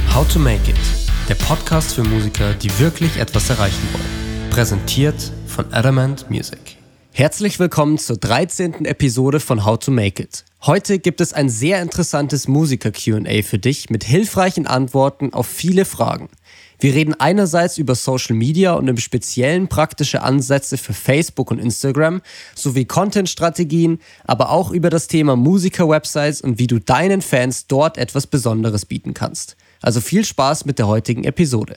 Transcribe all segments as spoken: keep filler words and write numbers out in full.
How to Make It, der Podcast für Musiker, die wirklich etwas erreichen wollen. Präsentiert von Adamant Music. Herzlich willkommen zur dreizehnten Episode von How to Make It. Heute gibt es ein sehr interessantes Musiker-Q und A für dich mit hilfreichen Antworten auf viele Fragen. Wir reden einerseits über Social Media und im Speziellen praktische Ansätze für Facebook und Instagram sowie Content-Strategien, aber auch über das Thema Musiker-Websites und wie du deinen Fans dort etwas Besonderes bieten kannst. Also viel Spaß mit der heutigen Episode.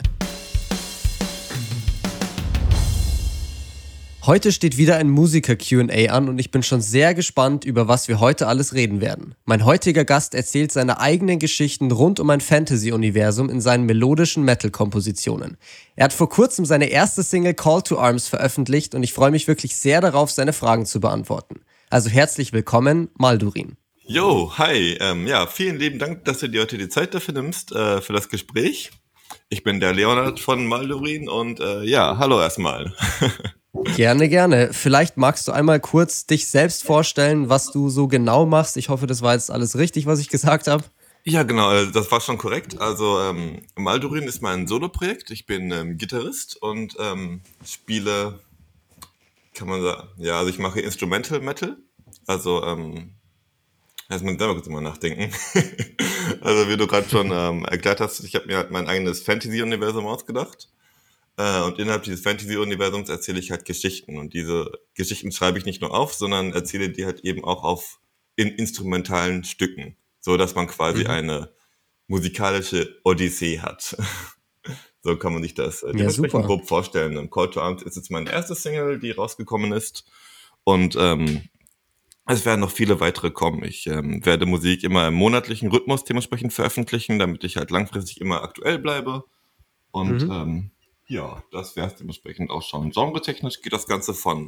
Heute steht wieder ein Musiker-Q und A an und ich bin schon sehr gespannt, über was wir heute alles reden werden. Mein heutiger Gast erzählt seine eigenen Geschichten rund um ein Fantasy-Universum in seinen melodischen Metal-Kompositionen. Er hat vor kurzem seine erste Single Call to Arms veröffentlicht und ich freue mich wirklich sehr darauf, seine Fragen zu beantworten. Also herzlich willkommen, Maldurin. Jo, hi. Ähm, ja, vielen lieben Dank, dass du dir heute die Zeit dafür nimmst, äh, für das Gespräch. Ich bin der Leonard von Maldurin und äh, ja, hallo erstmal. Gerne, gerne. Vielleicht magst du einmal kurz dich selbst vorstellen, was du so genau machst. Ich hoffe, das war jetzt alles richtig, was ich gesagt habe. Ja, genau, äh, das war schon korrekt. Also ähm, Maldurin ist mein Soloprojekt. Ich bin ähm, Gitarrist und ähm, spiele, kann man sagen, ja, also ich mache Instrumental Metal. Also, ähm, jetzt muss ich selber kurz mal nachdenken. Also wie du gerade schon ähm, erklärt hast, ich habe mir halt mein eigenes Fantasy-Universum ausgedacht. Äh, und innerhalb dieses Fantasy-Universums erzähle ich halt Geschichten. Und diese Geschichten schreibe ich nicht nur auf, sondern erzähle die halt eben auch auf in instrumentalen Stücken, so dass man quasi Mhm. eine musikalische Odyssee hat. So kann man sich das äh, Ja, dementsprechend super. grob vorstellen. Im Call to Arms ist jetzt meine erste Single, die rausgekommen ist. Und ähm, es werden noch viele weitere kommen. Ich ähm, werde Musik immer im monatlichen Rhythmus dementsprechend veröffentlichen, damit ich halt langfristig immer aktuell bleibe. Und Mhm. ähm, ja, das wäre es dementsprechend auch schon. Genretechnisch geht das Ganze von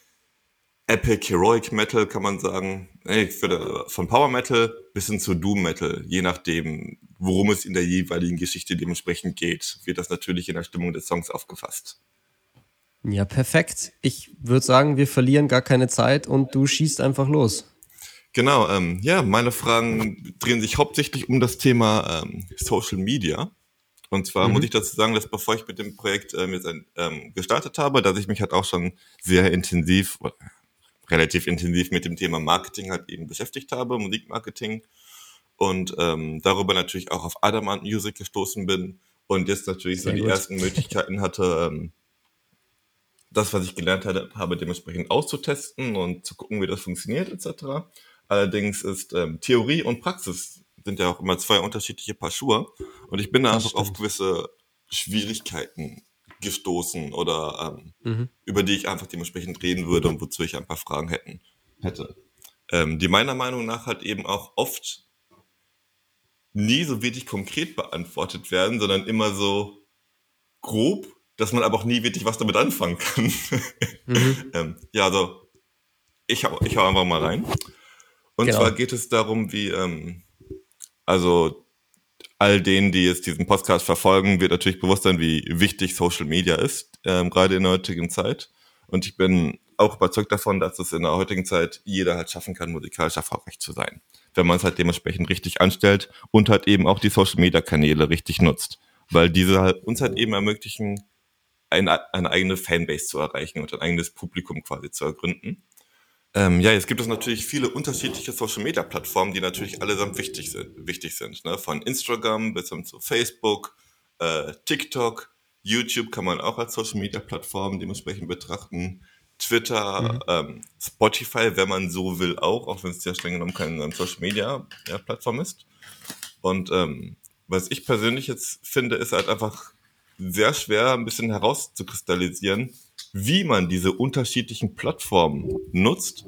Epic Heroic Metal, kann man sagen, nee, ich würde, von Power Metal bis hin zu Doom Metal, je nachdem, worum es in der jeweiligen Geschichte dementsprechend geht, wird das natürlich in der Stimmung des Songs aufgefasst. Ja, perfekt. Ich würde sagen, wir verlieren gar keine Zeit und du schießt einfach los. Genau, ähm, ja, meine Fragen drehen sich hauptsächlich um das Thema ähm, Social Media. Und zwar muss Mhm. ich dazu sagen, dass bevor ich mit dem Projekt ähm, jetzt ein, ähm, gestartet habe, dass ich mich halt auch schon sehr intensiv, oder relativ intensiv mit dem Thema Marketing halt eben beschäftigt habe, Musikmarketing. Und ähm, darüber natürlich auch auf Adamant Music gestoßen bin und jetzt natürlich so Sehr die gut. ersten Möglichkeiten hatte, ähm, das, was ich gelernt hatte, habe dementsprechend auszutesten und zu gucken, wie das funktioniert et cetera. Allerdings ist ähm, Theorie und Praxis sind ja auch immer zwei unterschiedliche Paar Schuhe und ich bin da Das einfach auf stimmt. gewisse Schwierigkeiten gestoßen oder ähm, Mhm. über die ich einfach dementsprechend reden würde und wozu ich ein paar Fragen hätten, hätte. Ähm, die meiner Meinung nach halt eben auch oft nie so wirklich konkret beantwortet werden, sondern immer so grob, dass man aber auch nie wirklich was damit anfangen kann. Mhm. ähm, ja, also ich hau, ich hau einfach mal rein. Und zwar Genau. geht es darum, wie, ähm, also all denen, die jetzt diesen Podcast verfolgen, wird natürlich bewusst sein, wie wichtig Social Media ist, ähm, gerade in der heutigen Zeit. Und ich bin auch überzeugt davon, dass es in der heutigen Zeit jeder halt schaffen kann, musikalisch erfolgreich zu sein. Wenn man es halt dementsprechend richtig anstellt und halt eben auch die Social Media Kanäle richtig nutzt. Weil diese halt uns halt eben ermöglichen, eine, eine eigene Fanbase zu erreichen und ein eigenes Publikum quasi zu ergründen. Ähm, ja, jetzt gibt es natürlich viele unterschiedliche Social-Media-Plattformen, die natürlich allesamt wichtig sind. Wichtig sind ne? Von Instagram bis hin zu Facebook, äh, TikTok, YouTube kann man auch als Social-Media-Plattform dementsprechend betrachten. Twitter, Mhm. ähm, Spotify, wenn man so will, auch, auch wenn es ja streng genommen keine ähm, Social-Media-Plattform ist. Und ähm, was ich persönlich jetzt finde, ist halt einfach sehr schwer, ein bisschen herauszukristallisieren, wie man diese unterschiedlichen Plattformen nutzt,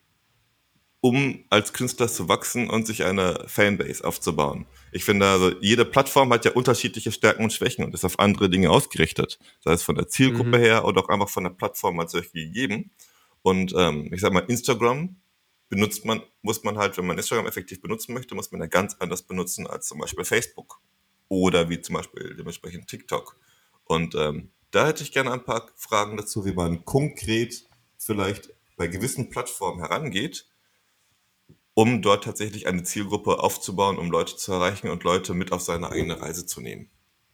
um als Künstler zu wachsen und sich eine Fanbase aufzubauen. Ich finde, also jede Plattform hat ja unterschiedliche Stärken und Schwächen und ist auf andere Dinge ausgerichtet. Sei es von der Zielgruppe Mhm. her oder auch einfach von der Plattform als solche gegeben. Und ähm, ich sag mal, Instagram benutzt man, muss man halt, wenn man Instagram effektiv benutzen möchte, muss man ja ganz anders benutzen als zum Beispiel Facebook. Oder wie zum Beispiel dementsprechend TikTok. Und ähm, da hätte ich gerne ein paar Fragen dazu, wie man konkret vielleicht bei gewissen Plattformen herangeht, um dort tatsächlich eine Zielgruppe aufzubauen, um Leute zu erreichen und Leute mit auf seine eigene Reise zu nehmen.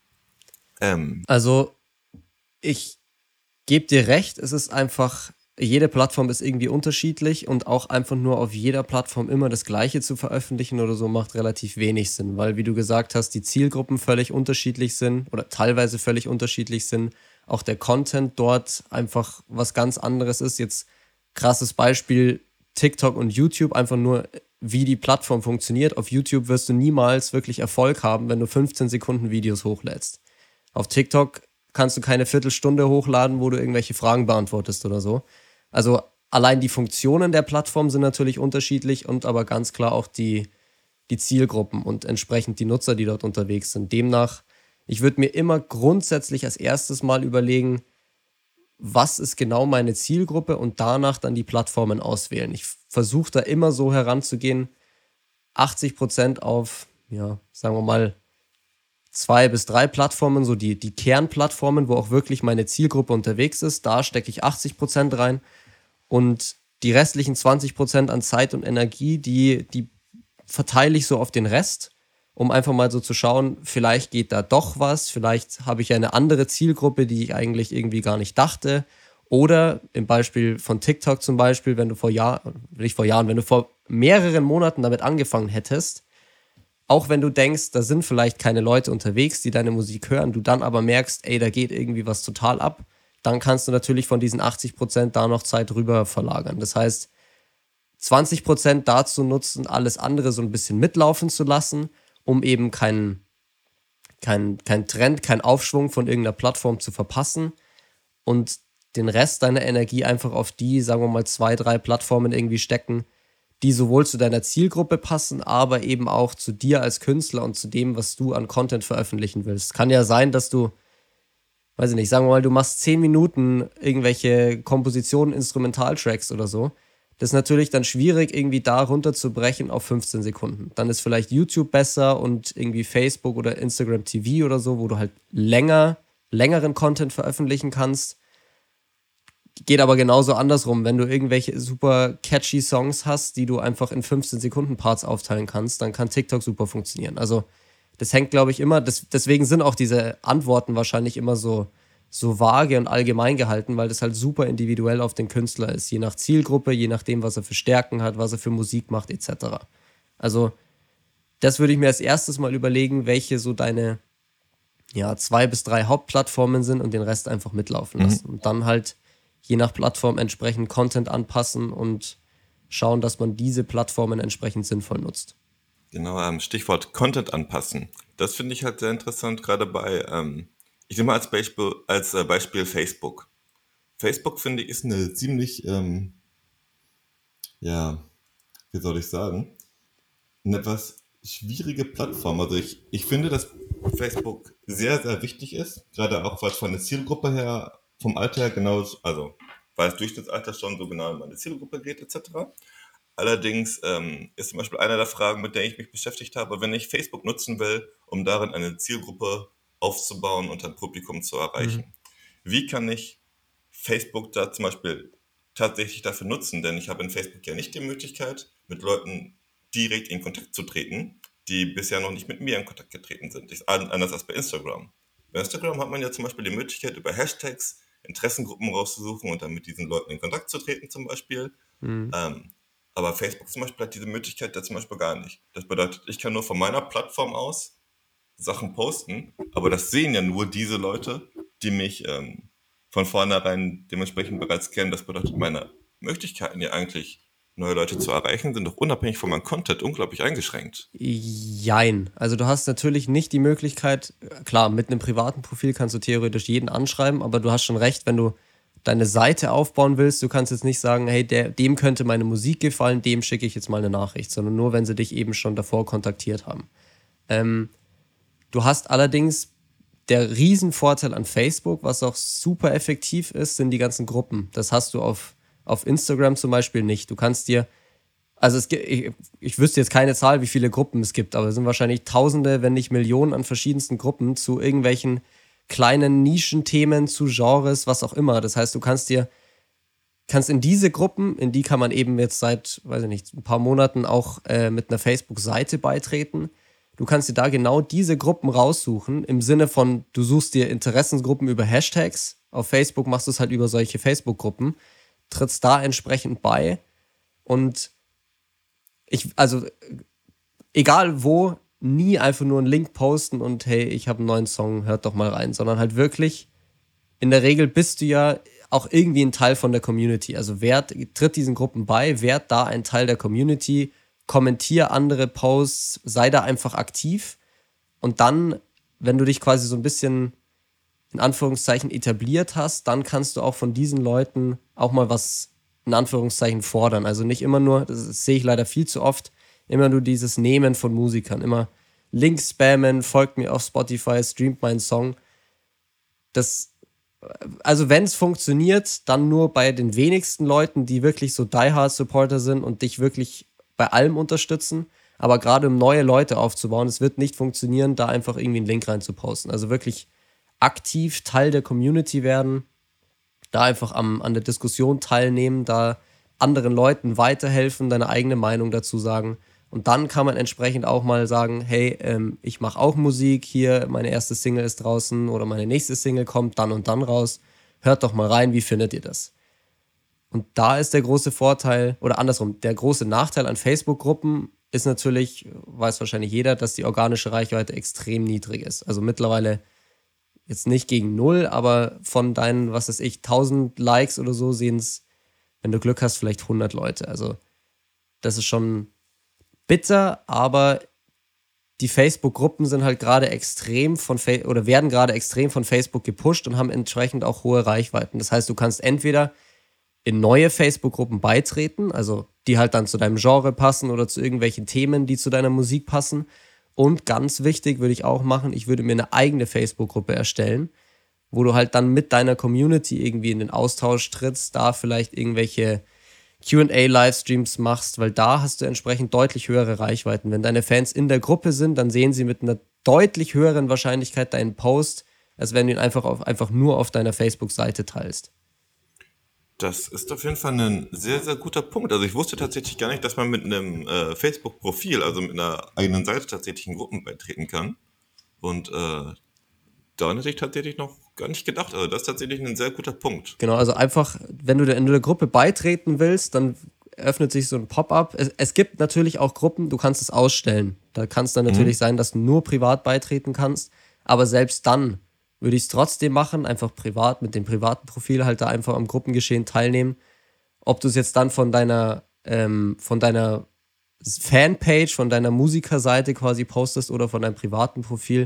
Ähm, Also ich gebe dir recht, es ist einfach, jede Plattform ist irgendwie unterschiedlich und auch einfach nur auf jeder Plattform immer das Gleiche zu veröffentlichen oder so macht relativ wenig Sinn, weil wie du gesagt hast, die Zielgruppen völlig unterschiedlich sind oder teilweise völlig unterschiedlich sind, auch der Content dort einfach was ganz anderes ist. Jetzt krasses Beispiel TikTok und YouTube, einfach nur wie die Plattform funktioniert. Auf YouTube wirst du niemals wirklich Erfolg haben, wenn du fünfzehn Sekunden Videos hochlädst. Auf TikTok kannst du keine Viertelstunde hochladen, wo du irgendwelche Fragen beantwortest oder so. Also allein die Funktionen der Plattform sind natürlich unterschiedlich und aber ganz klar auch die, die Zielgruppen und entsprechend die Nutzer, die dort unterwegs sind. Demnach, ich würde mir immer grundsätzlich als erstes mal überlegen, was ist genau meine Zielgruppe und danach dann die Plattformen auswählen. Ich versuche da immer so heranzugehen, achtzig Prozent auf, ja, sagen wir mal, zwei bis drei Plattformen, so die, die Kernplattformen, wo auch wirklich meine Zielgruppe unterwegs ist. Da stecke ich achtzig Prozent rein und die restlichen zwanzig Prozent an Zeit und Energie, die, die verteile ich so auf den Rest, um einfach mal so zu schauen, vielleicht geht da doch was, vielleicht habe ich eine andere Zielgruppe, die ich eigentlich irgendwie gar nicht dachte. Oder im Beispiel von TikTok zum Beispiel, wenn du vor Jahren, nicht vor Jahren, wenn du vor mehreren Monaten damit angefangen hättest, auch wenn du denkst, da sind vielleicht keine Leute unterwegs, die deine Musik hören, du dann aber merkst, ey, da geht irgendwie was total ab, dann kannst du natürlich von diesen achtzig Prozent da noch Zeit rüber verlagern. Das heißt, zwanzig Prozent dazu nutzen, alles andere so ein bisschen mitlaufen zu lassen, um eben keinen kein, kein Trend, keinen Aufschwung von irgendeiner Plattform zu verpassen und den Rest deiner Energie einfach auf die, sagen wir mal, zwei, drei Plattformen irgendwie stecken, die sowohl zu deiner Zielgruppe passen, aber eben auch zu dir als Künstler und zu dem, was du an Content veröffentlichen willst. Kann ja sein, dass du, weiß ich nicht, sagen wir mal, du machst zehn Minuten irgendwelche Kompositionen, Instrumentaltracks oder so. Das ist natürlich dann schwierig, irgendwie da runterzubrechen auf fünfzehn Sekunden. Dann ist vielleicht YouTube besser und irgendwie Facebook oder Instagram T V oder so, wo du halt länger, längeren Content veröffentlichen kannst. Geht aber genauso andersrum, wenn du irgendwelche super catchy Songs hast, die du einfach in fünfzehn Sekunden Parts aufteilen kannst, dann kann TikTok super funktionieren. Also das hängt, glaube ich, immer, das, deswegen sind auch diese Antworten wahrscheinlich immer so, so vage und allgemein gehalten, weil das halt super individuell auf den Künstler ist, je nach Zielgruppe, je nachdem, was er für Stärken hat, was er für Musik macht, et cetera. Also das würde ich mir als erstes mal überlegen, welche so deine ja, zwei bis drei Hauptplattformen sind und den Rest einfach mitlaufen lassen. Mhm. Und dann halt je nach Plattform entsprechend Content anpassen und schauen, dass man diese Plattformen entsprechend sinnvoll nutzt. Genau, ähm, Stichwort Content anpassen. Das finde ich halt sehr interessant, gerade bei, ähm, ich nehme mal als Beispiel, als äh, Beispiel Facebook. Facebook, finde ich, ist eine ziemlich, ähm, ja, wie soll ich sagen, eine etwas schwierige Plattform. Also ich, ich finde, dass Facebook sehr, sehr wichtig ist, gerade auch was von der Zielgruppe her, vom Alter her genau, also weil das Durchschnittsalter schon so genau in meine Zielgruppe geht, et cetera. Allerdings ähm, ist zum Beispiel eine der Fragen, mit der ich mich beschäftigt habe, wenn ich Facebook nutzen will, um darin eine Zielgruppe aufzubauen und ein Publikum zu erreichen. Mhm. Wie kann ich Facebook da zum Beispiel tatsächlich dafür nutzen? Denn ich habe in Facebook ja nicht die Möglichkeit, mit Leuten direkt in Kontakt zu treten, die bisher noch nicht mit mir in Kontakt getreten sind. Ich, anders als bei Instagram. Bei Instagram hat man ja zum Beispiel die Möglichkeit, über Hashtags Interessengruppen rauszusuchen und dann mit diesen Leuten in Kontakt zu treten zum Beispiel. Mhm. Ähm, aber Facebook zum Beispiel hat diese Möglichkeit ja zum Beispiel gar nicht. Das bedeutet, ich kann nur von meiner Plattform aus Sachen posten, aber das sehen ja nur diese Leute, die mich ähm, von vornherein dementsprechend bereits kennen. Das bedeutet, meine Möglichkeiten ja eigentlich neue Leute zu erreichen, sind doch unabhängig von meinem Content unglaublich eingeschränkt. Jein. Also du hast natürlich nicht die Möglichkeit, klar, mit einem privaten Profil kannst du theoretisch jeden anschreiben, aber du hast schon recht, wenn du deine Seite aufbauen willst, du kannst jetzt nicht sagen, hey, der, dem könnte meine Musik gefallen, dem schicke ich jetzt mal eine Nachricht, sondern nur, wenn sie dich eben schon davor kontaktiert haben. Ähm, du hast allerdings der Riesenvorteil an Facebook, was auch super effektiv ist, sind die ganzen Gruppen. Das hast du auf Auf Instagram zum Beispiel nicht. Du kannst dir, also es gibt, ich, ich wüsste jetzt keine Zahl, wie viele Gruppen es gibt, aber es sind wahrscheinlich Tausende, wenn nicht Millionen an verschiedensten Gruppen zu irgendwelchen kleinen Nischenthemen, zu Genres, was auch immer. Das heißt, du kannst dir kannst in diese Gruppen, in die kann man eben jetzt seit, weiß ich nicht, ein paar Monaten auch äh, mit einer Facebook-Seite beitreten. Du kannst dir da genau diese Gruppen raussuchen, im Sinne von, du suchst dir Interessensgruppen über Hashtags. Auf Facebook machst du es halt über solche Facebook-Gruppen, trittst da entsprechend bei und ich, also egal wo, nie einfach nur einen Link posten und hey, ich habe einen neuen Song, hört doch mal rein, sondern halt wirklich, in der Regel bist du ja auch irgendwie ein Teil von der Community. Also wer tritt diesen Gruppen bei, werd da ein Teil der Community, kommentier andere Posts, sei da einfach aktiv und dann, wenn du dich quasi so ein bisschen in Anführungszeichen etabliert hast, dann kannst du auch von diesen Leuten auch mal was in Anführungszeichen fordern. Also nicht immer nur, das sehe ich leider viel zu oft, immer nur dieses Nehmen von Musikern, immer Links spammen, folgt mir auf Spotify, streamt meinen Song. Das, also wenn es funktioniert, dann nur bei den wenigsten Leuten, die wirklich so Die-Hard-Supporter sind und dich wirklich bei allem unterstützen. Aber gerade um neue Leute aufzubauen, es wird nicht funktionieren, da einfach irgendwie einen Link rein zu posten. Also wirklich aktiv Teil der Community werden, da einfach am, an der Diskussion teilnehmen, da anderen Leuten weiterhelfen, deine eigene Meinung dazu sagen. Und dann kann man entsprechend auch mal sagen, hey, ähm, ich mache auch Musik, hier, meine erste Single ist draußen oder meine nächste Single kommt dann und dann raus. Hört doch mal rein, wie findet ihr das? Und da ist der große Vorteil, oder andersrum, der große Nachteil an Facebook-Gruppen ist natürlich, weiß wahrscheinlich jeder, dass die organische Reichweite extrem niedrig ist. Also mittlerweile jetzt nicht gegen null, aber von deinen, was weiß ich, tausend Likes oder so sehen es, wenn du Glück hast, vielleicht hundert Leute. Also das ist schon bitter, aber die Facebook-Gruppen sind halt gerade extrem von Fa- oder werden gerade extrem von Facebook gepusht und haben entsprechend auch hohe Reichweiten. Das heißt, du kannst entweder in neue Facebook-Gruppen beitreten, also die halt dann zu deinem Genre passen oder zu irgendwelchen Themen, die zu deiner Musik passen. Und ganz wichtig würde ich auch machen, ich würde mir eine eigene Facebook-Gruppe erstellen, wo du halt dann mit deiner Community irgendwie in den Austausch trittst, da vielleicht irgendwelche Q und A-Livestreams machst, weil da hast du entsprechend deutlich höhere Reichweiten. Wenn deine Fans in der Gruppe sind, dann sehen sie mit einer deutlich höheren Wahrscheinlichkeit deinen Post, als wenn du ihn einfach, auf, einfach nur auf deiner Facebook-Seite teilst. Das ist auf jeden Fall ein sehr, sehr guter Punkt. Also ich wusste tatsächlich gar nicht, dass man mit einem äh, Facebook-Profil, also mit einer eigenen Seite tatsächlich in Gruppen beitreten kann. Und äh, daran hätte ich tatsächlich noch gar nicht gedacht. Also das ist tatsächlich ein sehr guter Punkt. Genau, also einfach, wenn du in der Gruppe beitreten willst, dann öffnet sich so ein Pop-up. Es, es gibt natürlich auch Gruppen, du kannst es ausstellen. Da kann es dann natürlich Mhm. sein, dass du nur privat beitreten kannst. Aber selbst dann würde ich es trotzdem machen, einfach privat, mit dem privaten Profil halt da einfach am Gruppengeschehen teilnehmen. Ob du es jetzt dann von deiner, ähm, von deiner Fanpage, von deiner Musikerseite quasi postest oder von deinem privaten Profil.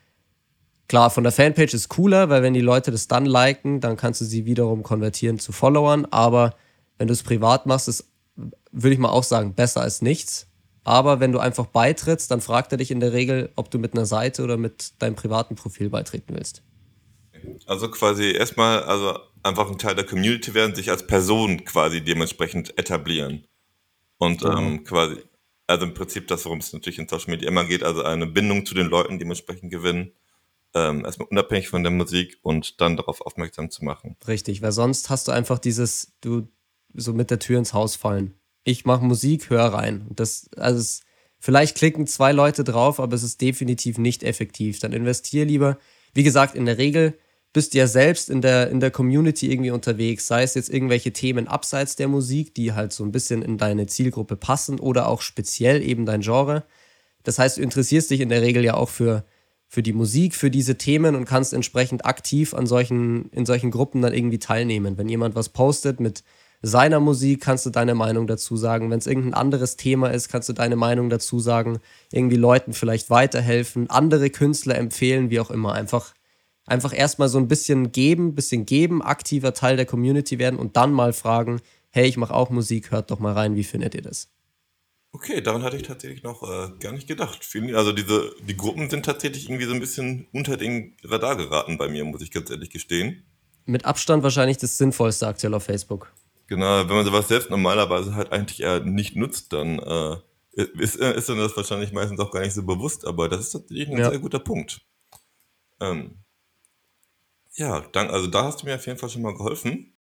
Klar, von der Fanpage ist cooler, weil wenn die Leute das dann liken, dann kannst du sie wiederum konvertieren zu Followern. Aber wenn du es privat machst, ist, würde ich mal auch sagen, besser als nichts. Aber wenn du einfach beitrittst, dann fragt er dich in der Regel, ob du mit einer Seite oder mit deinem privaten Profil beitreten willst. Also quasi erstmal, also einfach ein Teil der Community werden, sich als Person quasi dementsprechend etablieren. Und Genau. ähm, quasi, also im Prinzip das, worum es natürlich in Social Media immer geht, also eine Bindung zu den Leuten dementsprechend gewinnen. Ähm, erstmal unabhängig von der Musik und dann darauf aufmerksam zu machen. Richtig, weil sonst hast du einfach dieses, du so mit der Tür ins Haus fallen. Ich mache Musik, hör rein. Und das, also es, vielleicht klicken zwei Leute drauf, aber es ist definitiv nicht effektiv. Dann investier lieber. Wie gesagt, in der Regel bist du ja selbst in der, in der Community irgendwie unterwegs, sei es jetzt irgendwelche Themen abseits der Musik, die halt so ein bisschen in deine Zielgruppe passen oder auch speziell eben dein Genre. Das heißt, du interessierst dich in der Regel ja auch für, für die Musik, für diese Themen und kannst entsprechend aktiv an solchen, in solchen Gruppen dann irgendwie teilnehmen. Wenn jemand was postet mit seiner Musik, kannst du deine Meinung dazu sagen. Wenn es irgendein anderes Thema ist, kannst du deine Meinung dazu sagen. Irgendwie Leuten vielleicht weiterhelfen, andere Künstler empfehlen, wie auch immer. Einfach, einfach erstmal so ein bisschen geben, bisschen geben, aktiver Teil der Community werden und dann mal fragen, hey, ich mache auch Musik, hört doch mal rein, wie findet ihr das? Okay, daran hatte ich tatsächlich noch äh, gar nicht gedacht. Vielen- Also diese, die Gruppen sind tatsächlich irgendwie so ein bisschen unter den Radar geraten bei mir, muss ich ganz ehrlich gestehen. Mit Abstand wahrscheinlich das Sinnvollste aktuell auf Facebook. Genau, wenn man sowas selbst normalerweise halt eigentlich eher nicht nutzt, dann äh, ist, äh, ist dann das wahrscheinlich meistens auch gar nicht so bewusst, aber das ist tatsächlich ein Ja. sehr guter Punkt. Ähm, ja, dank, also da hast du mir auf jeden Fall schon mal geholfen.